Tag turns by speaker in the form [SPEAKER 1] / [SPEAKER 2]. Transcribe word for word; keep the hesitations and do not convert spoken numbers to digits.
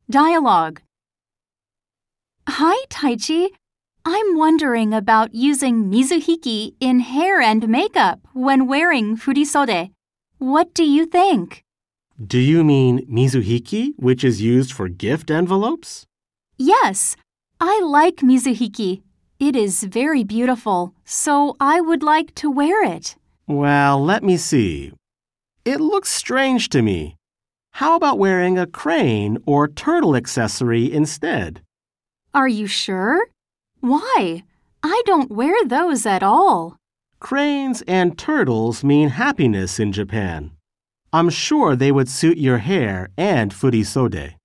[SPEAKER 1] Dialogue. Hi, Taichi. I'm wondering about using mizuhiki in hair and makeup when wearing furisode. What do you think?
[SPEAKER 2] Do you mean mizuhiki, which is used for gift envelopes?
[SPEAKER 1] Yes, I like mizuhiki. It is very beautiful, so I would like to wear it.
[SPEAKER 2] Well, let me see. It looks strange to me. How about wearing a crane or turtle accessory instead?
[SPEAKER 1] Are you sure? Why? I don't wear those at all.
[SPEAKER 2] Cranes and turtles mean happiness in Japan. I'm sure they would suit your hair and furisode.